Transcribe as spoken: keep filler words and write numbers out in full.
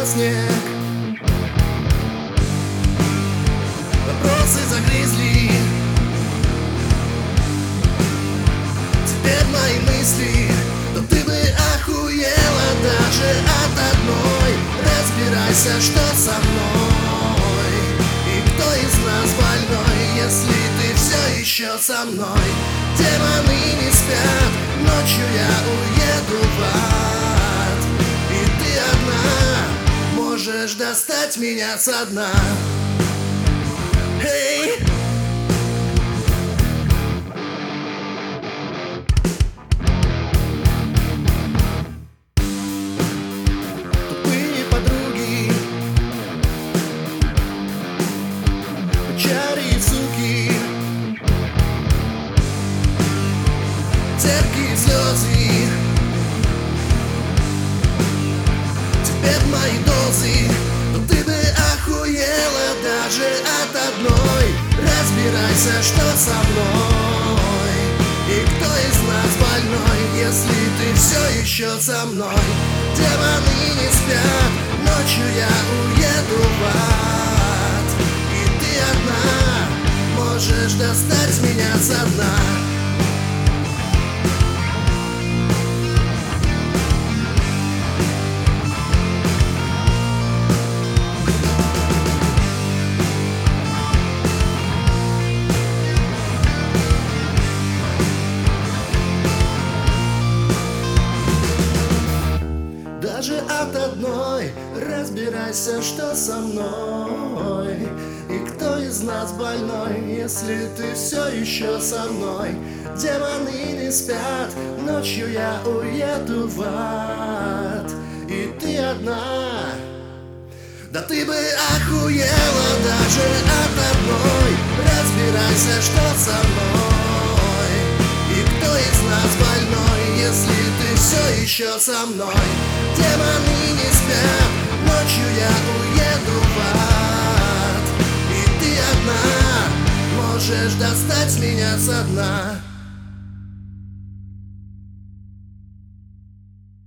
снова снег. Вопросы загрызли. Теперь мои мысли, но ты бы охуела даже от одной. Разбирайся, что со мной, и кто из нас больной, если ты все еще со мной. Демоны не спят, ночью я уеду в ад, и ты одна можешь достать меня со дна. Эй! Тупые подруги, чари, суки, терпкие слезы. Теперь мои дозы, но ты бы охуела даже от одной. Разбирайся, что со мной, и кто из нас больной, если ты все еще со мной. Демоны не спят, ночью я уеду в ад, и ты одна можешь достать меня со дна. Даже от одной разбирайся, что со мной, и кто из нас больной, если ты все еще со мной. Демоны не спят, ночью я уеду в ад, и ты одна. Да ты бы охуела даже от одной. Разбирайся, что со мной, и кто из нас больной, если ты все еще со мной. Демоны не спят, ночью я уеду в ад, и ты одна можешь достать меня со дна.